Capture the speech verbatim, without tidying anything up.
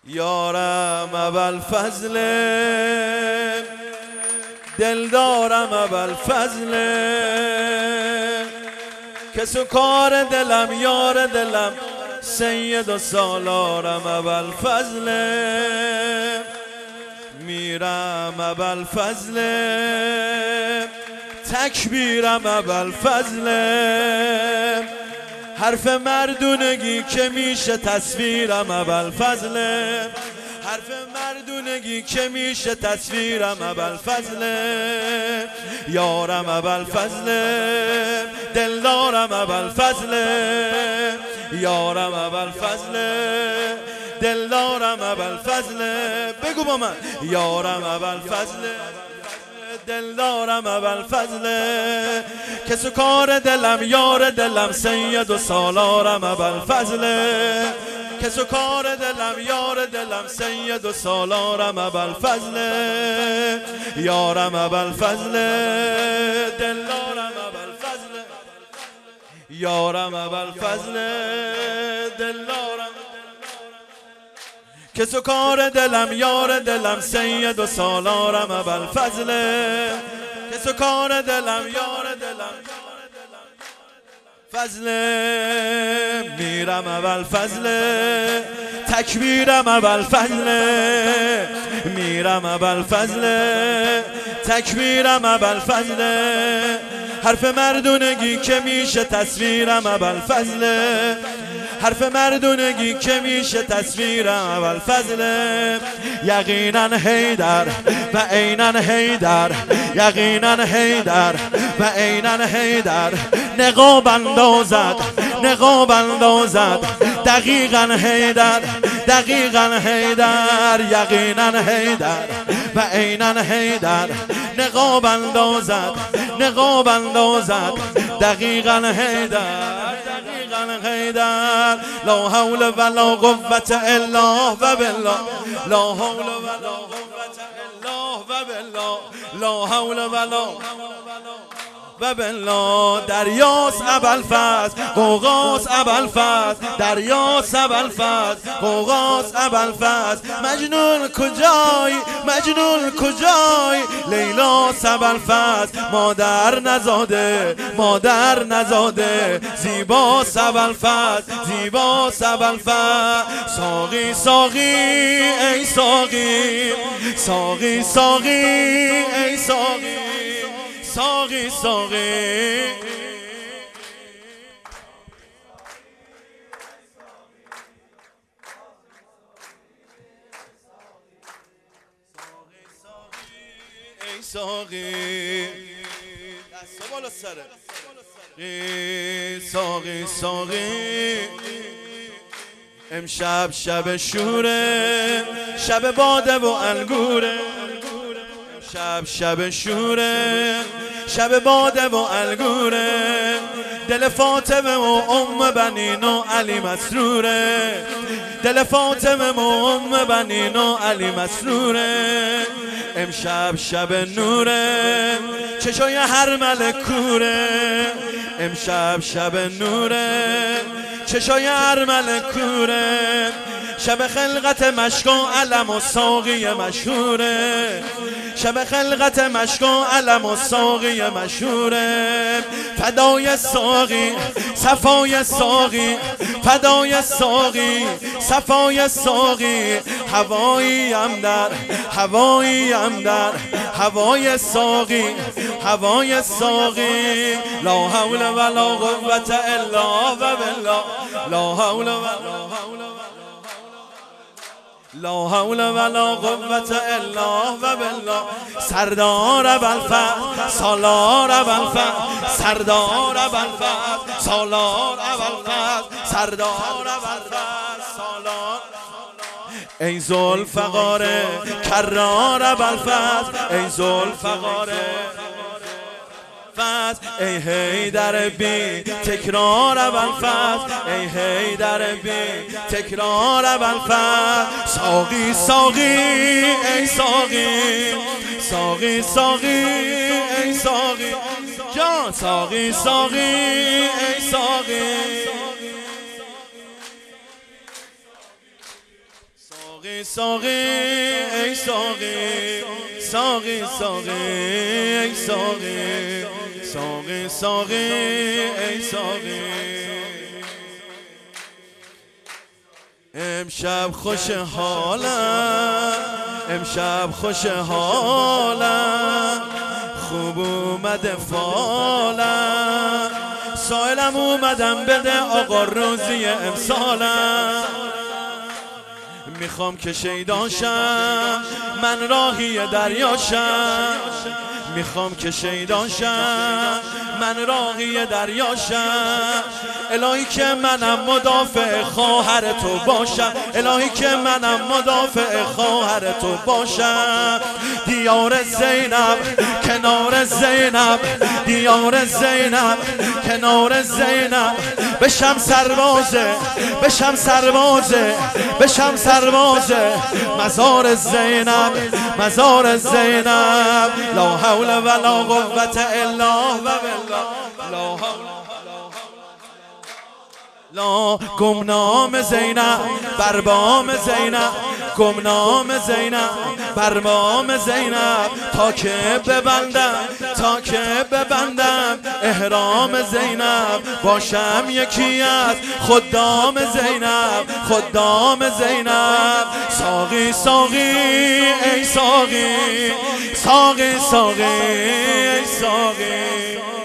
یارم ابوالفضل، دلدارم ابوالفضل، که سکار دلم یار دلم سید و سالارم ابوالفضل. میرم ابوالفضل، تکبیرم ابوالفضل، حرف مردونگی که میشه تصویرم ابوالفضل، حرف مردونگی که میشه تصویرم ابوالفضل. یارم ابوالفضل، دلدارم ابوالفضل، یارم ابوالفضل، دلدارم ابوالفضل. بگو با من. یارم ابوالفضل، دلدارم ابوالفضل، که سکار دلم یار دلم سید و سالارم ابوالفضل، که سکار دلم یار دلم سید و سالارم ابوالفضل. یارم ابوالفضل، دلدارم ابوالفضل، یارم ابوالفضل، دلدارم، که سکار دلم یار دلم سید و سالارم ابوالفضل، که سکار دلم یار دلم فضل. میرم ابوالفضل، تکبیرم ابوالفضل، میرم ابوالفضل، تکبیرم ابوالفضل، حرف مردونگی که میشه تصویرم ابوالفضل، حرف مردونگی که میشه تصویرم ابوالفضل. یقینا حیدر و عینا حیدر، یقینا حیدر و عینا حیدر، نقاب اندازد نقاب اندازد، دقیقا حیدر دقیقا حیدر، یقینا حیدر و عینا حیدر، نقاب اندازد نقاب اندازد، دقیقا حیدر دقیقا حیدر. لا حول ولا قوة الا بالله، لا حول ولا قوة الا بالله، لا حول ولا و بالله. دریاست ابوالفضل، غوغاست ابوالفضل، دریاست ابوالفضل، غوغاست ابوالفضل. مجنون کجای مجنون کجای، لیلاست ابوالفضل، مادر نزاده مادر نزاده، زیباست ابوالفضل زیباست ابوالفضل. ساقی ساقی ای ساقی، ساقی ساقی ای ساقی، ساقی ساقی. ای ساقی، دست بالا سره. ساقی ساقی، امشب شب شوره، شب باده و انگوره، شب شب شوره، شب باده و انگوره، دل فاطمه و ام بنین و علی مسروره، دل فاطمه و ام بنین و علی مسروره. امشب شب نوره، چشای هر ملکوره، امشب شب نوره، چشای هر ملکوره، شب خلقت مشک و علم و ساقی مشهوره، شب خلقت مشک و علم و ساقی مشهوره. فدای ساقی صفای ساقی، فدای ساقی صفای ساقی، هوایی ام در هوایی ام در هوای ساقی، هوای ساقی. لا حول ولا قوة الا بالله، لا حول ولا لا حول ولا قوة الا بالله. سردار ابوالفضل، سالار ابوالفضل، سردار ابوالفضل، سالار ابوالفضل، سردار ابوالفضل، سالار. ای ذوالفقار کرار ابوالفضل، ای ذوالفقار ای حیدر بی تکرار ابوالفضل، ای حیدر بی تکرار ابوالفضل. ساقی ساقی ای ساقی، ساقی ساقی ای ساقی جان، ساقی ساقی ای ساقی، ساقی ساقی ای ساقی، ساقی ساقی ای ساقی، ساقی ساقی ای ساقی. امشب خوش حالم، امشب خوش حالم، خوب اومده فالم، سائلم اومدم بده آقا روزی امسالم. میخوام که شیداشم من راهی دریاشم، میخوام که شیداشم من راهی دریاشم. الهی که منم مدافع خواهر تو باشم، الهی که منم مدافع خواهر تو باشم. دیار زینب کنار زینب، دیار زینب کنار زینب، بشم سربازه بشم سربازه بشم سربازه مزار زینب، مزار زینب. لا حول ولا قوة الا بالله، لا حول لا. گمنام زینب بر بام زینب، گمنام زینب بر بام زینب، تا که ببندم تا که ببندم احرام زینب، باشم یکی از خدام زینب، خدام زینب. ساقی ساقی ای ساقی، ساقی ساقی ای ساقی.